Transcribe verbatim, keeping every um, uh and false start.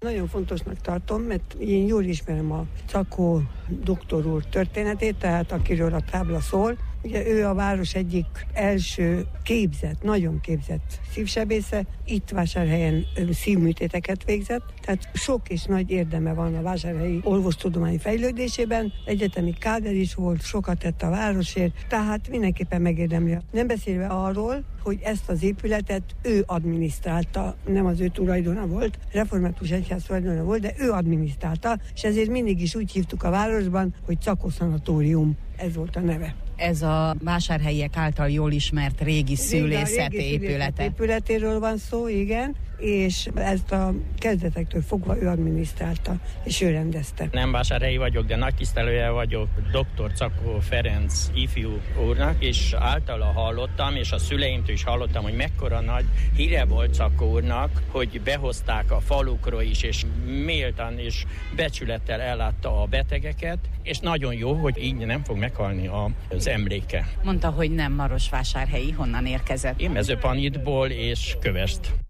Nagyon fontosnak tartom, mert én jól ismerem a Czakó doktor úr történetét, tehát akiről a tábla szól. Ugye ő a város egyik első képzett, nagyon képzett szívsebésze, itt Vásárhelyen szívműtéteket végzett, tehát sok és nagy érdeme van a vásárhelyi orvostudomány fejlődésében, egyetemi káder is volt, sokat tett a városért, tehát mindenképpen megérdemli. Nem beszélve arról, hogy ezt az épületet ő adminisztrálta, nem az ő tulajdona volt, református egyház tulajdona volt, de ő adminisztrálta, és ezért mindig is úgy hívtuk a városban, hogy Czakó szanatórium, ez volt a neve. Ez a vásárhelyiek által jól ismert régi szülészeti épülete. épületéről van szó, igen, és ezt a kezdetektől fogva ő adminisztrálta, és ő rendezte. Nem vásárhelyi vagyok, de nagy tisztelője vagyok doktor Czakó Ferenc ifjú úrnak, és általa hallottam, és a szüleimtől is hallottam, hogy mekkora nagy híre volt Czakó úrnak, hogy behozták a falukról is, és méltan és becsülettel ellátta a betegeket, és nagyon jó, hogy így nem fog meghalni az emléke. Mondta, hogy nem marosvásárhelyi, honnan érkezett? Én Mezőpanitból és Kövest.